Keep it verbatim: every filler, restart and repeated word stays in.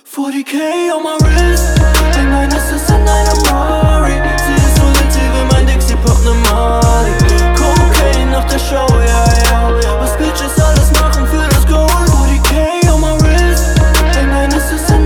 forty K on my wrist, denk nein, es ist in deiner